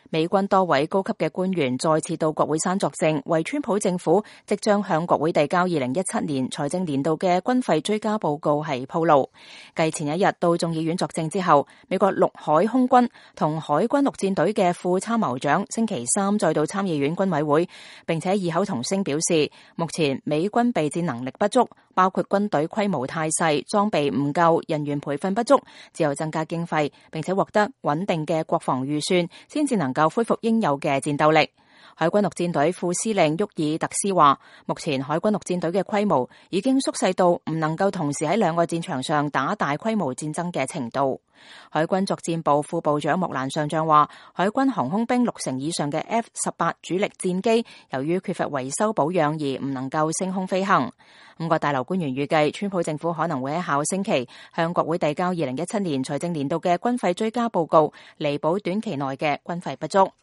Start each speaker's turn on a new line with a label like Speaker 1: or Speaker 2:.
Speaker 1: 美軍多位高級嘅官員再次到國會山作證，為川普政府即將向國會遞交2017年財政年度嘅軍費追加報告係鋪路。繼前一日到眾議院作證之後，美國陸海空軍同海軍陸戰隊嘅副參謀長星期三再到參議院軍委會，並且異口同聲表示，目前美軍備戰能力不足，包括軍隊規模太細、裝備唔夠、人員培訓不足，只有增加經費，並且獲得穩定嘅國防預算，先至能夠恢復應有嘅戰鬥力。海軍陸戰隊副司令沃爾特斯話，目前海軍陸戰隊嘅規模已經縮細到唔能夠同時喺兩個戰場上打大規模戰爭嘅程度。海軍作戰部副部長莫蘭上將話，海軍航空兵60%以上嘅 F-18 主力戰機由於缺乏維修保養而唔能夠升空飛行。5個大樓官員預計，川普政府可能會喺下個星期向國會遞交2017年財政年度嘅軍費追加報告，彌補短期內嘅軍費不足。